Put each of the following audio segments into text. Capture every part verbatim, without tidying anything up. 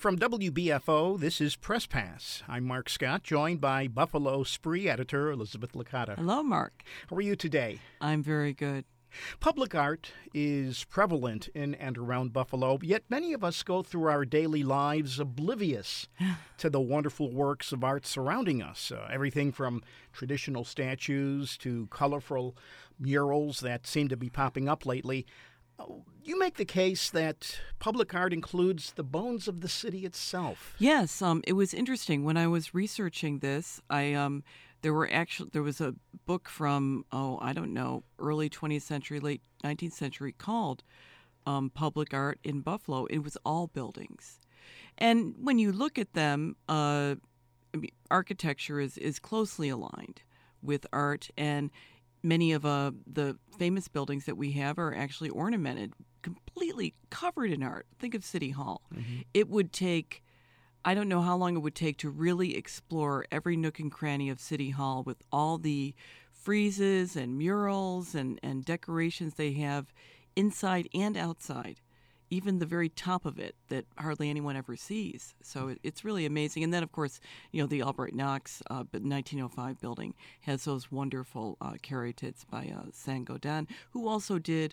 From W B F O, this is Press Pass. I'm Mark Scott, joined by Buffalo Spree editor Elizabeth Licata. Hello, Mark. How are you today? I'm very good. Public art is prevalent in and around Buffalo, yet many of us go through our daily lives oblivious to the wonderful works of art surrounding us. Uh, everything from traditional statues to colorful murals that seem to be popping up lately. You make the case that public art includes the bones of the city itself. Yes, um, it was interesting when I was researching this. I um, there were actually there was a book from oh I don't know early twentieth century, late nineteenth century called um, "Public Art in Buffalo." It was all buildings, and when you look at them, uh, I mean, architecture is is closely aligned with art, and many of uh, the famous buildings that we have are actually ornamented, completely covered in art. Think of City Hall. Mm-hmm. It would take, I don't know how long it would take to really explore every nook and cranny of City Hall with all the friezes and murals and, and decorations they have inside and outside, even the very top of it that hardly anyone ever sees. So it, it's really amazing. And then, of course, you know, the Albright Knox uh, nineteen oh five building has those wonderful uh, caryatids by uh, Saint-Gaudens, who also did,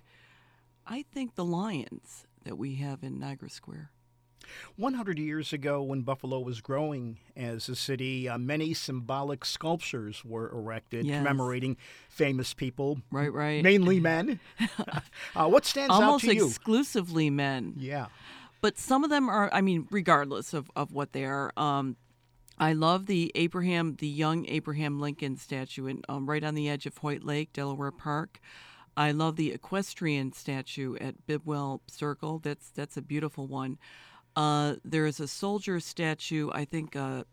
I think, the lions that we have in Niagara Square. one hundred years ago, when Buffalo was growing as a city, uh, many symbolic sculptures were erected Yes. commemorating famous people. Right, right. Mainly men. uh, what stands Almost out to you? exclusively men. Yeah. But some of them are, I mean, regardless of, of what they are. Um, I love the Abraham, the young Abraham Lincoln statue in, um, right on the edge of Hoyt Lake, Delaware Park. I love the equestrian statue at Bidwell Circle. That's that's a beautiful one. Uh, there is a soldier statue, I think, uh,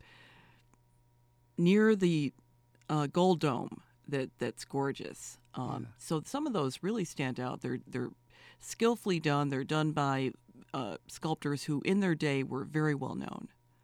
near the uh, Gold Dome that that's gorgeous. Um, Yeah. So some of those really stand out. They're they're skillfully done. They're done by uh, sculptors who, in their day, were very well known.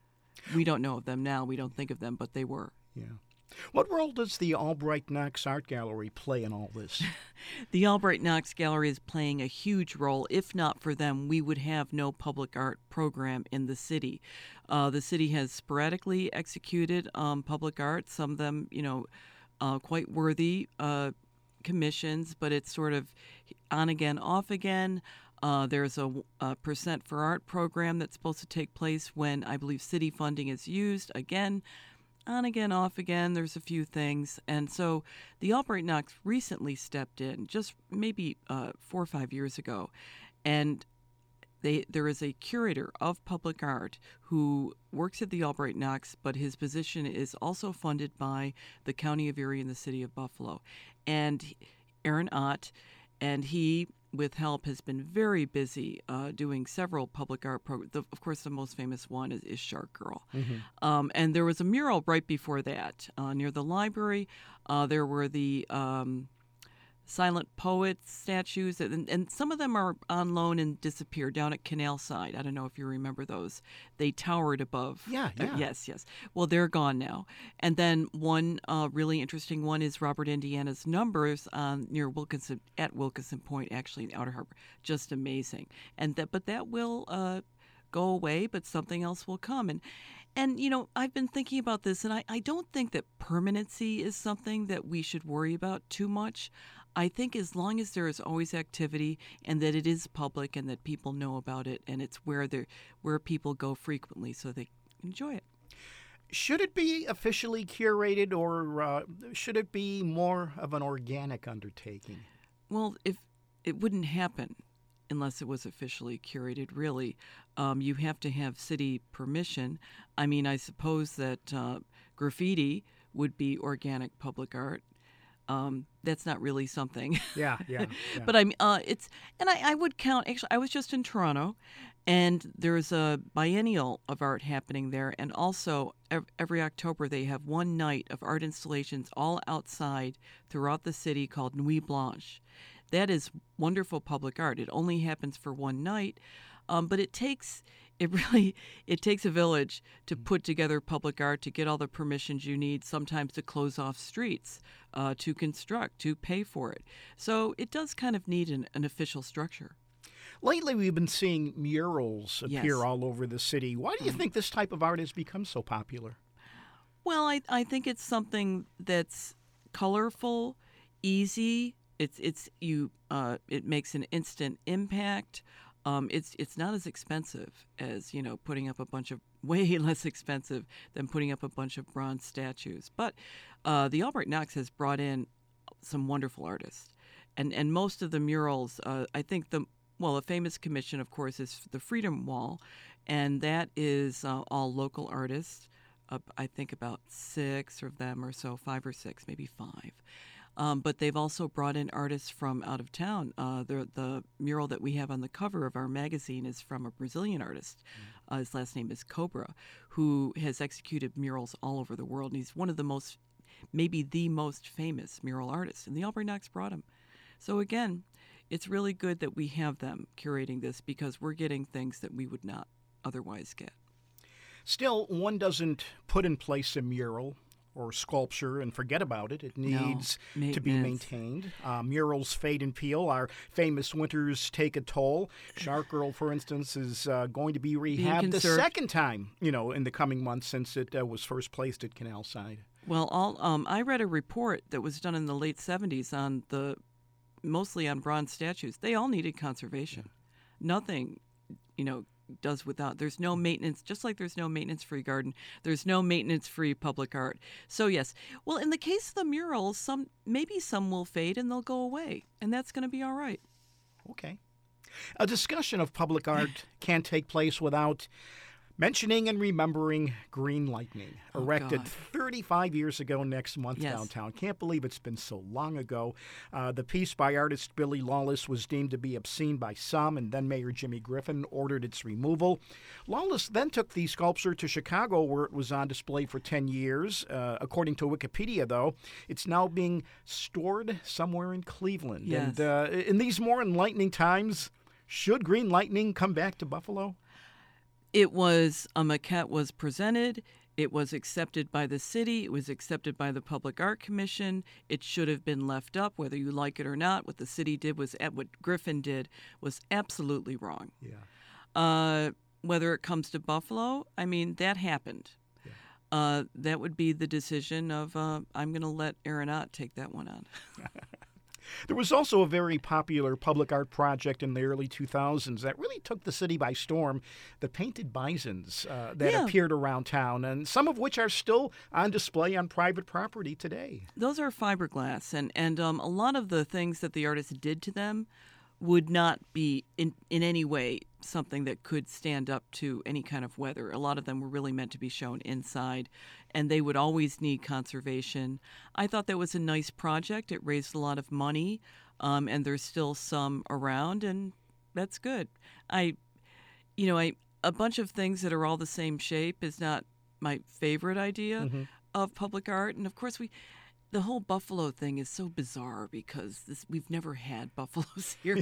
We don't know of them now. We don't think of them, but they were. Yeah. What role does the Albright Knox Art Gallery play in all this? The Albright Knox Gallery is playing a huge role. If not for them, we would have no public art program in the city. Uh, the city has sporadically executed um, public art, some of them, you know, uh, quite worthy uh, commissions, but it's sort of on again, off again. Uh, there's a, a Percent for Art program that's supposed to take place when I believe city funding is used. Again, on again, off again, there's a few things. And so the Albright Knox recently stepped in, just maybe uh, four or five years ago. And they, there is a curator of public art who works at the Albright Knox, but his position is also funded by the County of Erie and the City of Buffalo. And Aaron Ott, and he, with help, has been very busy uh, doing several public art programs. Of course, the most famous one is, is Shark Girl. Mm-hmm. Um, and there was a mural right before that uh, near the library. Uh, there were the um, silent poets statues, and, and some of them are on loan and disappeared down at Canal Side. I don't know if you remember those. They towered above. Yeah, yeah. Uh, yes, yes. Well, they're gone now. And then one uh, really interesting one is Robert Indiana's Numbers um, near Wilkinson, at Wilkinson Point, actually in Outer Harbor. Just amazing. And that, but that will uh, go away, but something else will come. And And, you know, I've been thinking about this, and I, I don't think that permanency is something that we should worry about too much. I think as long as there is always activity and that it is public and that people know about it and it's where they where people go frequently so they enjoy it. Should it be officially curated, or uh, should it be more of an organic undertaking? Well, if it wouldn't happen unless it was officially curated, really. Um, you have to have city permission. I mean, I suppose that uh, graffiti would be organic public art. Um, that's not really something. Yeah, yeah. yeah. But I'm, uh, it's, and I, I would count, actually, I was just in Toronto, and there's a biennial of art happening there. And also, ev- every October, they have one night of art installations all outside throughout the city called Nuit Blanche. That is wonderful public art. It only happens for one night, um, but it takes it really it takes a village to put together public art, to get all the permissions you need, sometimes to close off streets, uh, to construct, to pay for it. So it does kind of need an, an official structure. Lately, we've been seeing murals appear Yes. all over the city. Why do you think this type of art has become so popular? Well, I, I think it's something that's colorful, easy. It's it's you. Uh, it makes an instant impact. Um, it's it's not as expensive as you know putting up a bunch of way less expensive than putting up a bunch of bronze statues. But uh, the Albright Knox has brought in some wonderful artists, and and most of the murals. Uh, I think the well, a famous commission, of course, is the Freedom Wall, and that is uh, all local artists. Uh, I think about six of them or so, five or six, maybe five. Um, but they've also brought in artists from out of town. Uh, the the mural that we have on the cover of our magazine is from a Brazilian artist. Uh, his last name is Cobra, who has executed murals all over the world. And he's one of the most, maybe the most famous mural artists. And the Albright Knox brought him. So again, it's really good that we have them curating this because we're getting things that we would not otherwise get. Still, one doesn't put in place a mural or sculpture and forget about it. It needs No, to be maintenance. maintained. Uh, murals fade and peel. Our famous winters take a toll. Shark Girl, for instance, is uh, going to be rehabbed the conserved. second time, you know, in the coming months since it uh, was first placed at Canal Side. Well, all, um, I read a report that was done in the late seventies on the, mostly on bronze statues. They all needed conservation. Nothing, you know, does without. There's no maintenance, just like there's no maintenance-free garden. There's no maintenance-free public art. So yes, well, in the case of the murals, some maybe some will fade and they'll go away, and that's going to be all right. Okay. A discussion of public art can't take place without mentioning and remembering Green Lightning, Oh, erected God. thirty-five years ago next month Yes. downtown. Can't believe it's been so long ago. Uh, the piece by artist Billy Lawless was deemed to be obscene by some, and then Mayor Jimmy Griffin ordered its removal. Lawless then took the sculpture to Chicago, where it was on display for ten years. Uh, according to Wikipedia, though, it's now being stored somewhere in Cleveland. Yes. And uh, in these more enlightening times, should Green Lightning come back to Buffalo? It was a maquette was presented. It was accepted by the city. It was accepted by the Public Art Commission. It should have been left up, whether you like it or not. What the city did was, what Griffin did was absolutely wrong. Yeah. Uh, whether it comes to Buffalo, I mean, that happened. Yeah. Uh, that would be the decision of, uh, I'm going to let Aeronaut take that one on. There was also a very popular public art project in the early two thousands that really took the city by storm, the painted bisons uh, that Yeah. appeared around town, and some of which are still on display on private property today. Those are fiberglass, and, and um, a lot of the things that the artist did to them would not be in, in any way something that could stand up to any kind of weather. A lot of them were really meant to be shown inside, and they would always need conservation. I thought that was a nice project. It raised a lot of money, um, and there's still some around, and that's good. I, you know, I a bunch of things that are all the same shape is not my favorite idea Mm-hmm. of public art, and of course we. The whole buffalo thing is so bizarre because this we've never had buffaloes here.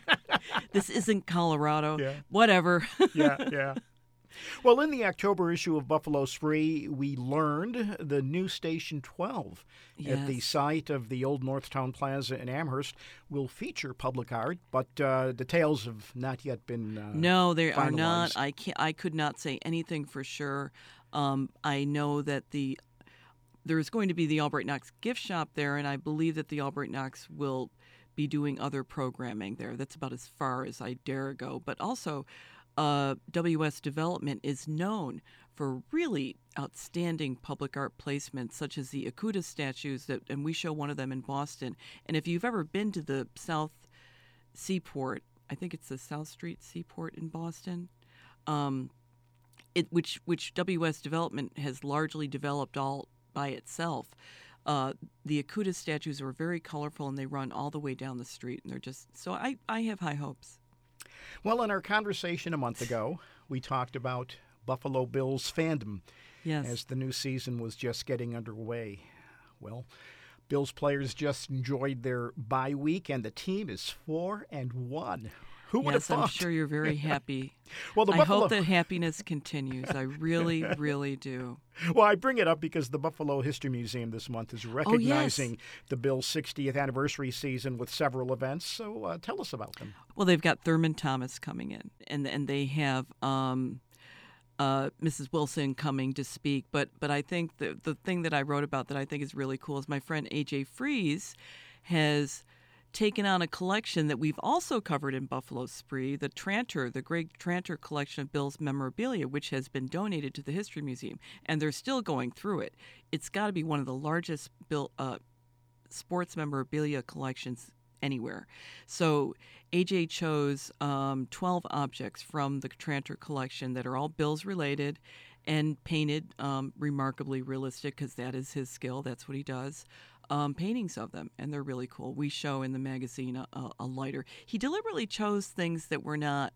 This isn't Colorado. Yeah. Whatever. Yeah, yeah. Well, in the October issue of Buffalo's Free, we learned the new Station twelve at the Yes. site of the old Northtown Plaza in Amherst will feature public art, but uh, details have not yet been uh, No, they are not. finalized. I can't. I could not say anything for sure. Um, I know that the there's going to be the Albright Knox gift shop there, and I believe that the Albright Knox will be doing other programming there. That's about as far as I dare go. But also, uh, W S Development is known for really outstanding public art placements, such as the Akuta statues, that, and we show one of them in Boston. And if you've ever been to the South Seaport, I think it's the South Street Seaport in Boston, um, it, which which W S Development has largely developed all by itself. Uh, the Akuta statues are very colorful, and they run all the way down the street, and they're just so. I, I have high hopes. Well, in our conversation a month ago, we talked about Buffalo Bills fandom Yes. as the new season was just getting underway. Well, Bills players just enjoyed their bye week, and the team is four and one. Who would have Yes, I'm thought? sure you're very happy. Well, the I Buffalo. hope that happiness continues. I really, really do. Well, I bring it up because the Buffalo History Museum this month is recognizing the Bills' sixtieth anniversary season with several events. So uh, tell us about them. Well, they've got Thurman Thomas coming in, and and they have um, uh, Missus Wilson coming to speak. But but I think the the thing that I wrote about that I think is really cool is my friend A J Fries has taken on a collection that we've also covered in Buffalo Spree, the Tranter, the Greg Tranter collection of Bills memorabilia, which has been donated to the History Museum, and they're still going through it. It's got to be one of the largest Bill uh, sports memorabilia collections anywhere. So A J chose um, twelve objects from the Tranter collection that are all Bills related and painted um, remarkably realistic, because that is his skill. That's what he does. Um, paintings of them, and they're really cool. We show in the magazine a, a, a lighter. He deliberately chose things that were not,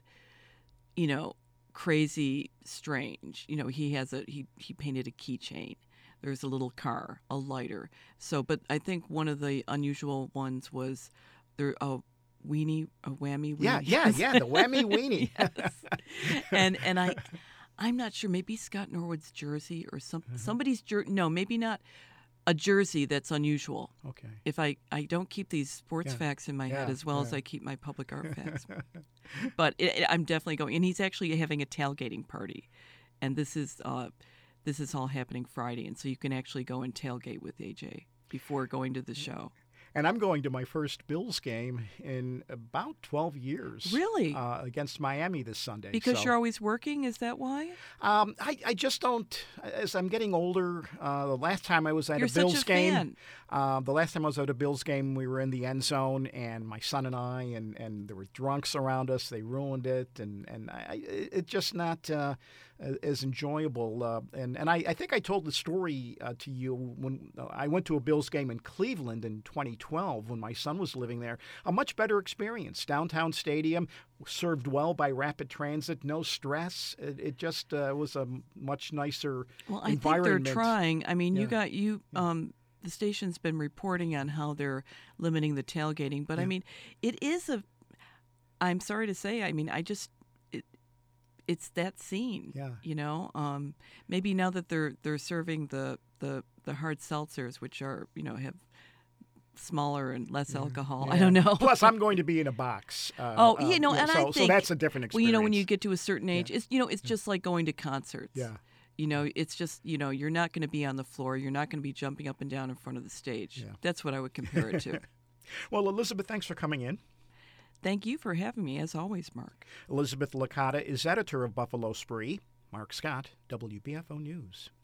you know, crazy strange. You know, he has a he he painted a keychain. There's a little car, a lighter. So, but I think one of the unusual ones was there a weenie, a whammy weenie. Yeah, yeah, yeah, the whammy weenie. Yes. And and I, I'm not sure. Maybe Scott Norwood's jersey or some Mm-hmm. somebody's jersey. No, maybe not. A jersey that's unusual. Okay. If I, I don't keep these sports Yeah. facts in my head Yeah, as well as yeah. I keep my public art facts. But it, it- I'm definitely going. And he's actually having a tailgating party. And this is uh, this is all happening Friday. And so you can actually go and tailgate with A J before going to the show. And I'm going to my first Bills game in about twelve years. Really? Uh, against Miami this Sunday. Because so, you're always working? Is that why? Um, I, I just don't, as I'm getting older, uh, the last time I was at You're a Bills such a game, fan. Uh, the last time I was at a Bills game, we were in the end zone, and my son and I, and, and there were drunks around us. They ruined it, and, and I, it's just not uh, as enjoyable. Uh, and and I, I think I told the story uh, to you when I went to a Bills game in Cleveland in twenty twelve when my son was living there. A much better experience. Downtown stadium, served well by rapid transit, no stress. It, it just uh, was a much nicer Well, I think environment. they're trying. I mean, Yeah. you got you. Um, the station's been reporting on how they're limiting the tailgating, but I Yeah. mean, it is a. I'm sorry to say. I mean, I just. It, it's that scene. Yeah. You know. Um, maybe now that they're they're serving the the the hard seltzers, which are you know have smaller and less alcohol. I Yeah. don't know. Plus, I'm going to be in a box. Uh, Oh, uh, you know, yeah, and so, I so think that's a different experience. Well, you know, when you get to a certain age, it's you know, it's just like going to concerts. Yeah. You know, it's just you know, you're not going to be on the floor. You're not going to be jumping up and down in front of the stage. Yeah. That's what I would compare it to. Well, Elizabeth, thanks for coming in. Thank you for having me, as always, Mark. Elizabeth Licata is editor of Buffalo Spree. Mark Scott, W B F O News.